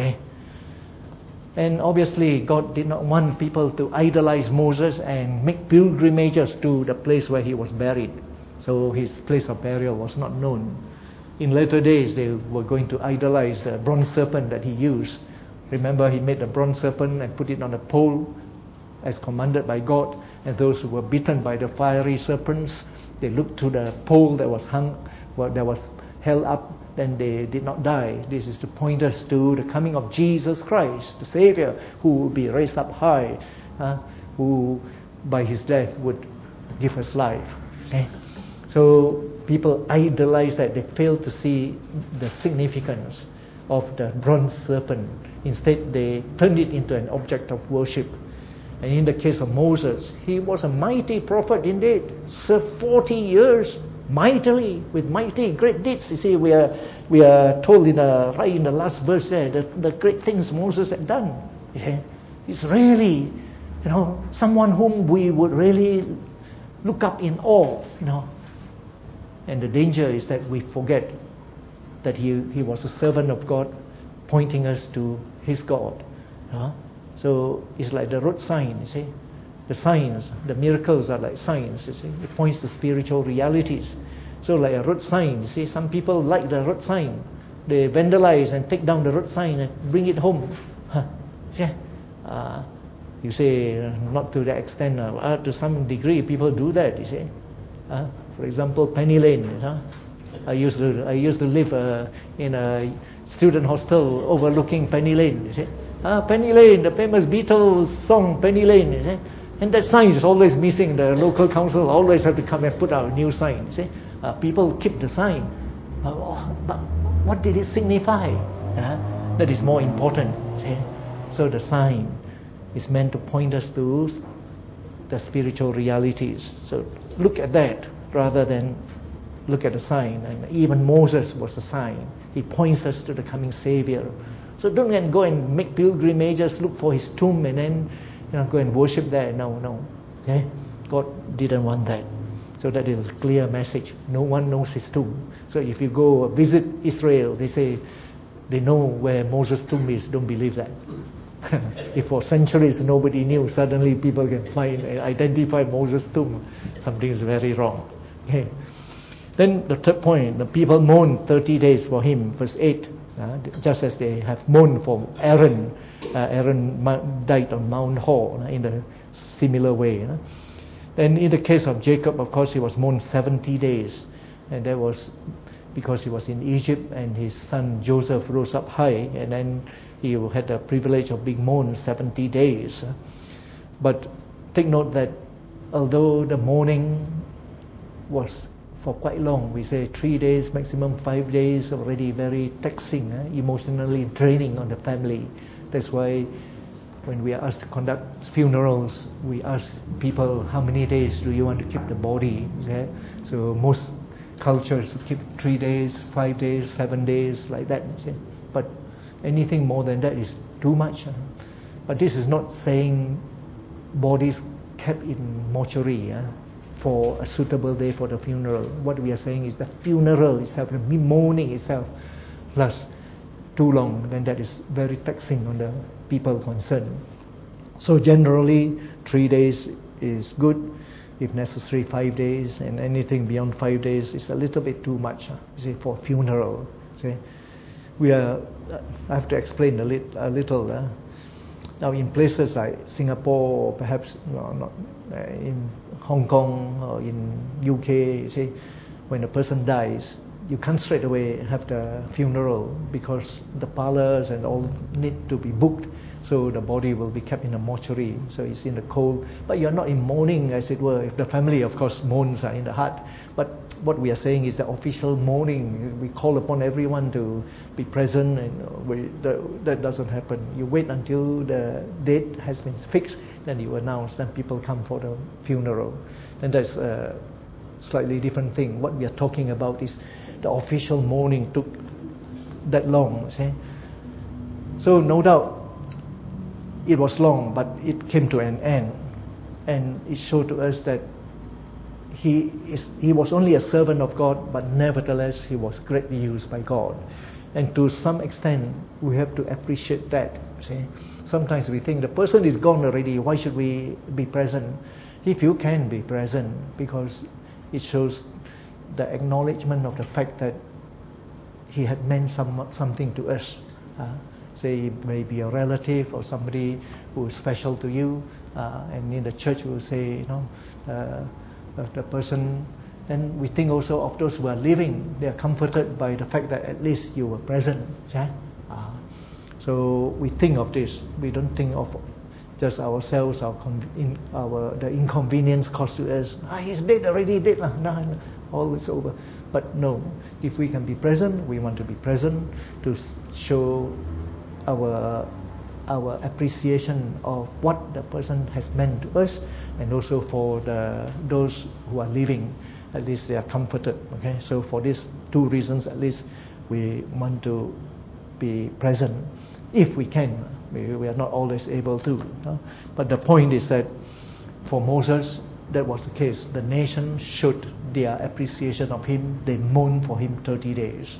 And obviously, God did not want people to idolize Moses and make pilgrimages to the place where he was buried. So his place of burial was not known. In later days, they were going to idolize the bronze serpent that he used. Remember, he made the bronze serpent and put it on a pole as commanded by God. And those who were bitten by the fiery serpents, they looked to the pole that was held up, then they did not die. This is to point us to the coming of Jesus Christ, the Savior, who will be raised up high, who by his death would give us life. So people idolize that. They fail to see the significance of the bronze serpent. Instead, they turned it into an object of worship. And in the case of Moses, he was a mighty prophet indeed, served 40 years mightily, with mighty great deeds. You see, we are told right in the last verse there, the great things Moses had done. He's really, someone whom we would really look up in awe, And the danger is that we forget that he was a servant of God, pointing us to his God. So it's like the road sign, you see. The signs, the miracles are like signs, you see. It points to spiritual realities. So like a road sign, you see, some people like the road sign. They vandalize and take down the road sign and bring it home. You say, not to the extent, to some degree, people do that, you see. For example, Penny Lane. I used to live in a student hostel overlooking Penny Lane, you see. Penny Lane, the famous Beatles song, Penny Lane, you see. And that sign is always missing. The local council always have to come and put out a new sign. See? People keep the sign. But what did it signify? That is more important. See? So the sign is meant to point us to the spiritual realities. So look at that rather than look at the sign. And even Moses was a sign. He points us to the coming Savior. So don't go and make pilgrimages, look for his tomb and then go and worship there. No. Okay? God didn't want that. So that is a clear message. No one knows his tomb. So if you go visit Israel, they say they know where Moses' tomb is. Don't believe that. If for centuries nobody knew, suddenly people can find and identify Moses' tomb. Something is very wrong. Okay. Then the third point, the people mourned 30 days for him, verse 8. Just as they have mourned for Aaron. Aaron died on Mount Hor in a similar way. Then in the case of Jacob, of course, he was mourned 70 days. And that was because he was in Egypt and his son Joseph rose up high. And then he had the privilege of being mourned 70 days. But take note that although the mourning was for quite long. We say 3 days, maximum 5 days, already very taxing, emotionally draining on the family. That's why when we are asked to conduct funerals, we ask people, how many days do you want to keep the body? Okay? So most cultures keep 3 days, 5 days, 7 days, like that. See? But anything more than that is too much. But this is not saying bodies kept in mortuary for a suitable day for the funeral. What we are saying is the funeral itself, the mourning itself, plus too long, then that is very taxing on the people concerned. So generally 3 days is good, if necessary 5 days, and anything beyond 5 days is a little bit too much, you see, for funeral. See, I have to explain a little. Now in places like Singapore, or perhaps not in Hong Kong or in UK, you see, when a person dies, you can't straight away have the funeral because the parlors and all need to be booked. So the body will be kept in a mortuary, so it's in the cold. But you're not in mourning, as it were. If the family, of course, mourns in the heart. But what we are saying is the official mourning. We call upon everyone to be present, and that doesn't happen. You wait until the date has been fixed, then you announce, then people come for the funeral. And that's a slightly different thing. What we are talking about is the official mourning took that long. See? So no doubt, it was long, but it came to an end, and it showed to us that he was only a servant of God, but nevertheless he was greatly used by God. And to some extent, we have to appreciate that. See, sometimes we think the person is gone already. Why should we be present? If you can be present, because it shows the acknowledgement of the fact that he had meant something to us. Say maybe a relative or somebody who is special to you, and in the church we will say, the person. Then we think also of those who are living. They are comforted by the fact that at least you were present. Yeah? So we think of this. We don't think of just ourselves, the inconvenience caused to us. He's dead already, dead. No, all is over. But no, if we can be present, we want to be present to show our appreciation of what the person has meant to us, and also for those who are living, at least they are comforted. Okay, so for these two reasons, at least we want to be present if we can. We are not always able to. But the point is that for Moses, that was the case. The nation showed their appreciation of him. They mourned for him 30 days.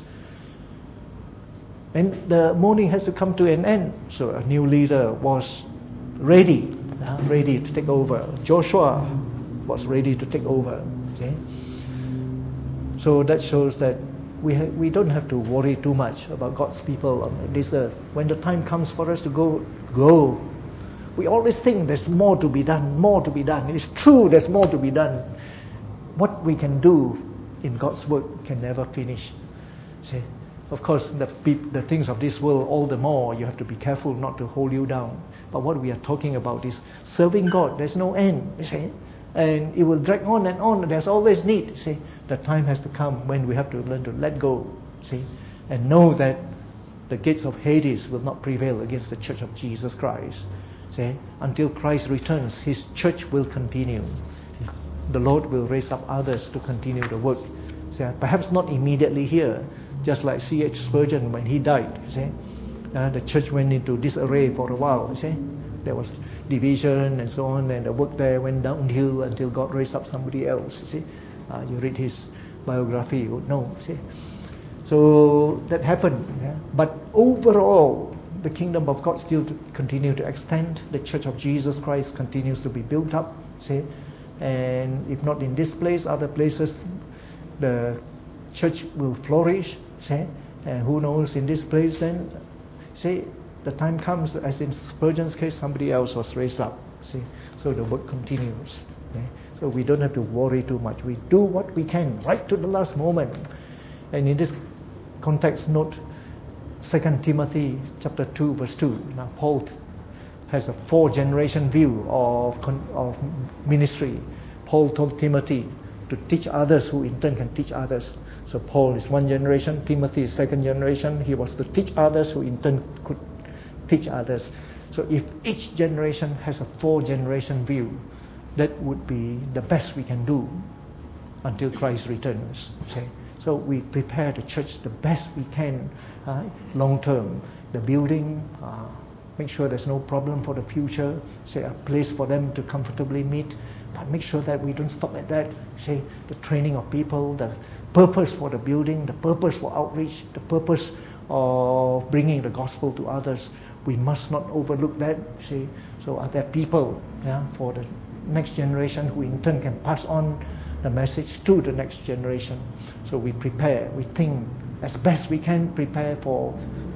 And the mourning has to come to an end. So a new leader was ready to take over. Joshua was ready to take over. Okay? So that shows that we don't have to worry too much about God's people on this earth. When the time comes for us to go. We always think there's more to be done. It's true, there's more to be done. What we can do in God's work can never finish. See? Of course, the things of this world, all the more, you have to be careful not to hold you down. But what we are talking about is serving God. There's no end, you see. And it will drag on and on. There's always need, you see. The time has to come when we have to learn to let go, see. And know that the gates of Hades will not prevail against the church of Jesus Christ. See? Until Christ returns, his church will continue. The Lord will raise up others to continue the work. See? Perhaps not immediately here. Just like C.H. Spurgeon when he died, you see, the church went into disarray for a while. You see, there was division and so on, and the work there went downhill until God raised up somebody else. You see, you read his biography, you would know. See, so that happened. Yeah? But overall, the kingdom of God still continue to extend. The church of Jesus Christ continues to be built up. See, and if not in this place, other places, the church will flourish. See? And who knows, in this place then, see, the time comes, as in Spurgeon's case, somebody else was raised up. See? So the work continues. Okay? So we don't have to worry too much. We do what we can right to the last moment. And in this context, note 2 Timothy chapter 2 verse 2. Now Paul has a 4-generation view of ministry. Paul told Timothy, to teach others who in turn can teach others. So Paul is one generation, Timothy is second generation. He was to teach others who in turn could teach others. So if each generation has a 4-generation view, that would be the best we can do until Christ returns. Okay? So we prepare the church the best we can, long term. The building, make sure there's no problem for the future. Say a place for them to comfortably meet. But make sure that we don't stop at that. Say the training of people, the purpose for the building, the purpose for outreach, the purpose of bringing the gospel to others. We must not overlook that. See, so are there people for the next generation who in turn can pass on the message to the next generation? So we prepare, we think as best we can prepare for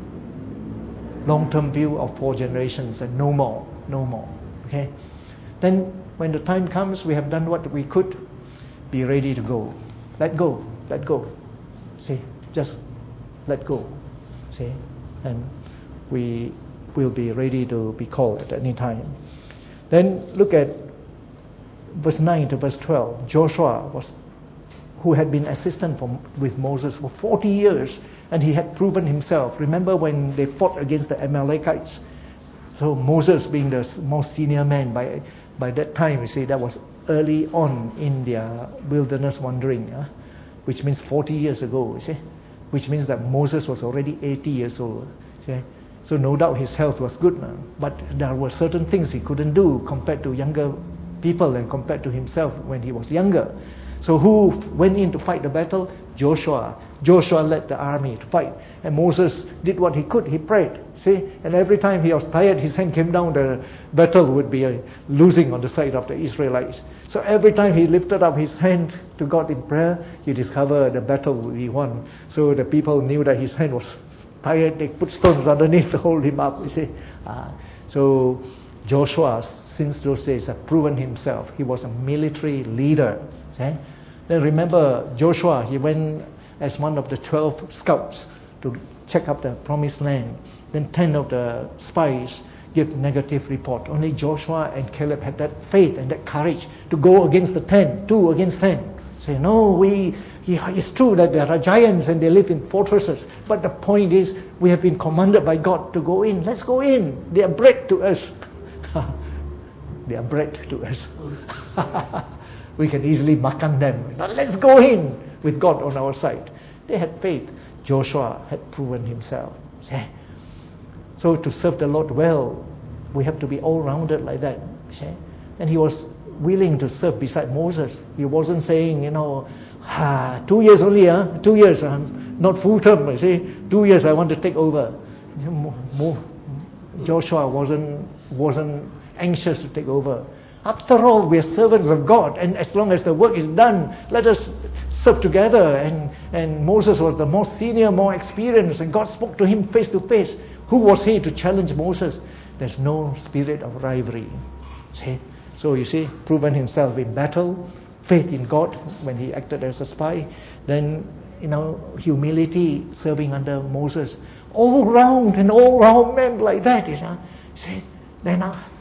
long-term view of 4 generations and no more. Okay. Then when the time comes, we have done what we could. Be ready to go. Let go. See, just let go. See, and we will be ready to be called at any time. Then look at verse 9 to verse 12. Joshua who had been assistant with Moses for 40 years, and he had proven himself. Remember when they fought against the Amalekites? So Moses, being the most senior man by that time, you see, that was early on in their wilderness wandering, which means 40 years ago, you see, which means that Moses was already 80 years old. See? So no doubt his health was good now, but there were certain things he couldn't do compared to younger people and compared to himself when he was younger. So who went in to fight the battle? Joshua. Joshua led the army to fight. And Moses did what he could. He prayed. See? And every time he was tired, his hand came down, the battle would be losing on the side of the Israelites. So every time he lifted up his hand to God in prayer, he discovered the battle would be won. So the people knew that his hand was tired. They put stones underneath to hold him up, you see. So Joshua, since those days, had proven himself. He was a military leader. Okay? Then remember Joshua, he went as one of the 12 scouts to check up the promised land. Then 10 of the spies gave negative report. Only Joshua and Caleb had that faith and that courage to go against the 10, 2 against 10. Say, no, it's true that there are giants and they live in fortresses. But the point is, we have been commanded by God to go in. Let's go in. They are bread to us. They are bread to us. We can easily makan them. Now let's go in with God on our side. They had faith. Joshua had proven himself. So to serve the Lord well, we have to be all-rounded like that. And he was willing to serve beside Moses. He wasn't saying, 2 years only, 2 years, not full term, you see. 2 years I want to take over. Joshua wasn't anxious to take over. After all, we are servants of God, and as long as the work is done, let us serve together. And Moses was the most senior, more experienced, and God spoke to him face to face. Who was he to challenge Moses? There's no spirit of rivalry. See? So you see, proven himself in battle, faith in God when he acted as a spy, then humility serving under Moses. All round men like that, see? Then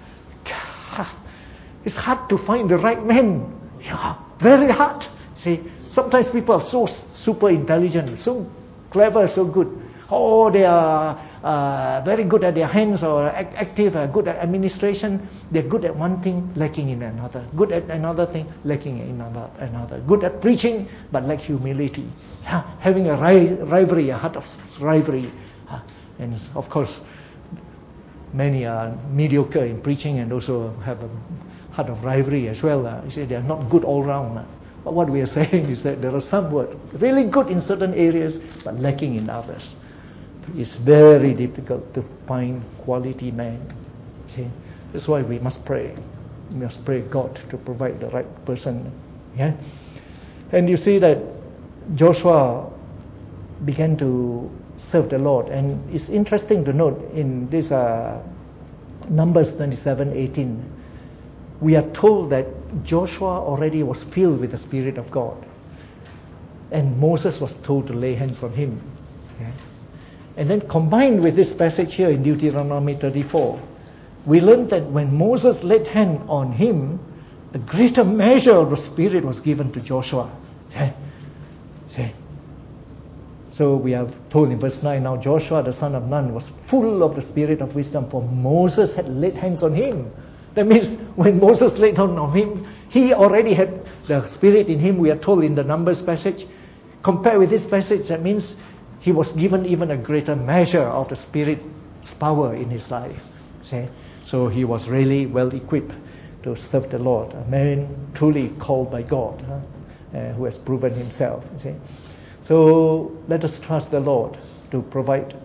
it's hard to find the right man. Yeah, very hard. See, sometimes people are so super intelligent, so clever, so good. Oh, they are very good at their hands or active, good at administration. They're good at one thing, lacking in another. Good at another thing, lacking in another. Good at preaching, but lack humility. Having a rivalry, a heart of rivalry. And of course, many are mediocre in preaching and also have a heart of rivalry as well. You see, they are not good all round. But what we are saying is that there are some who are really good in certain areas, but lacking in others. It's very difficult to find quality men. See, that's why we must pray. We must pray God to provide the right person. Yeah, and you see that Joshua began to serve the Lord, and it's interesting to note in this Numbers 27:18. We are told that Joshua already was filled with the Spirit of God. And Moses was told to lay hands on him. Okay? And then combined with this passage here in Deuteronomy 34, we learned that when Moses laid hand on him, a greater measure of the Spirit was given to Joshua. See? So we are told in verse 9, now Joshua the son of Nun was full of the spirit of wisdom, for Moses had laid hands on him. That means when Moses laid hands on him, he already had the Spirit in him, we are told in the Numbers passage. Compared with this passage, that means he was given even a greater measure of the Spirit's power in his life. See? So he was really well equipped to serve the Lord. A man truly called by God, who has proven himself. See? So let us trust the Lord to provide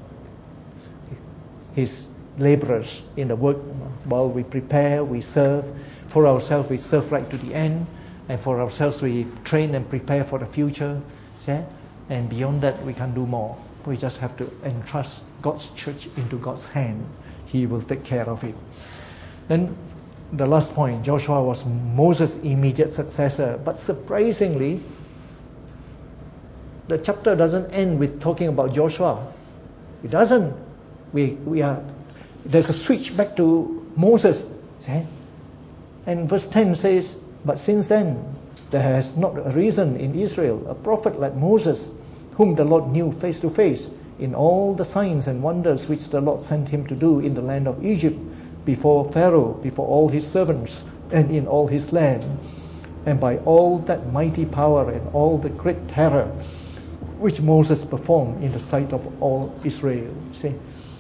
His laborers in the work. While we prepare, we serve. For ourselves, we serve right to the end. And for ourselves, we train and prepare for the future. See? And beyond that, we can do more. We just have to entrust God's church into God's hand. He will take care of it. Then the last point, Joshua was Moses' immediate successor. But surprisingly, the chapter doesn't end with talking about Joshua. It doesn't. There's a switch back to Moses. See? And verse 10 says, but since then, there has not arisen in Israel a prophet like Moses, whom the Lord knew face to face, in all the signs and wonders which the Lord sent him to do in the land of Egypt, before Pharaoh, before all his servants, and in all his land, and by all that mighty power and all the great terror which Moses performed in the sight of all Israel. See,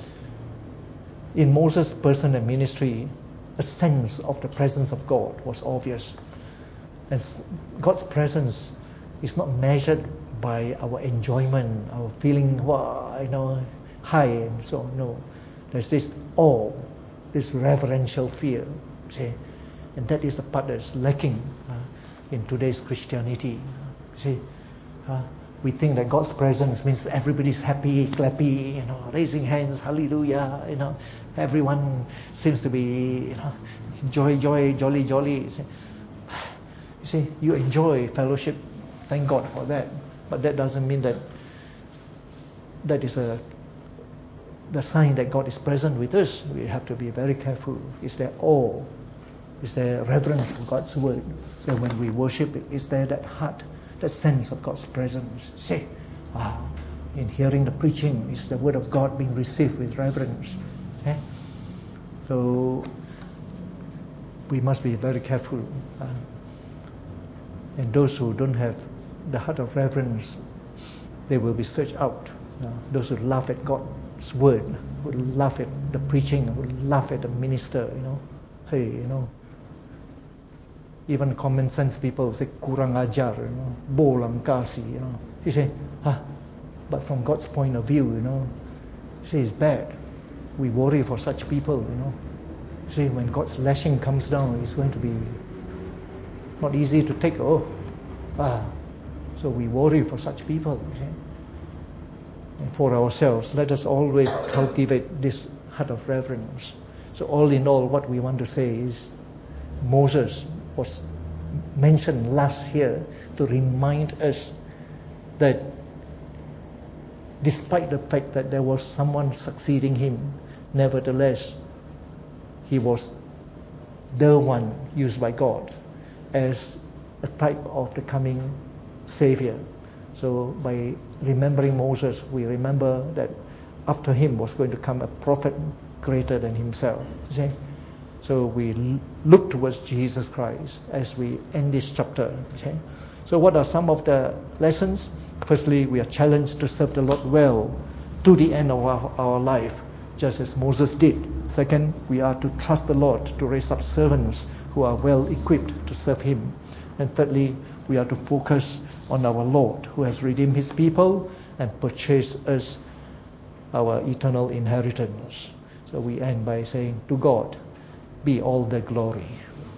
in Moses' person and ministry, a sense of the presence of God was obvious. And God's presence is not measured by our enjoyment, our feeling, high and so on. No, there's this awe, this reverential fear. See, and that is the part that's lacking in today's Christianity. See, we think that God's presence means everybody's happy, clappy, raising hands, hallelujah. Everyone seems to be, joy, jolly. You see, you enjoy fellowship. Thank God for that. But that doesn't mean that is the sign that God is present with us. We have to be very careful. Is there awe? Is there reverence for God's word? So when we worship, is there that heart, that sense of God's presence? See, in hearing the preaching, is the word of God being received with reverence? So we must be very careful. And those who don't have the heart of reverence, they will be searched out. Those who laugh at God's word, who laugh at the preaching, who laugh at the minister, even common sense people say kurang ajar, bolang kasi, You say, but from God's point of view, say it's bad. We worry for such people, See, when God's lashing comes down, it's going to be not easy to take. So we worry for such people. And for ourselves, let us always cultivate this heart of reverence. So all in all, what we want to say is Moses was mentioned last here to remind us that despite the fact that there was someone succeeding him, nevertheless, he was the one used by God as a type of the coming Savior. So by remembering Moses, we remember that after him was going to come a prophet greater than himself. See? So we look towards Jesus Christ as we end this chapter. Okay? So what are some of the lessons? Firstly, we are challenged to serve the Lord well to the end of our life, just as Moses did. Second, we are to trust the Lord to raise up servants who are well equipped to serve Him. And thirdly, we are to focus on our Lord, who has redeemed His people and purchased us our eternal inheritance. So we end by saying, to God be all the glory.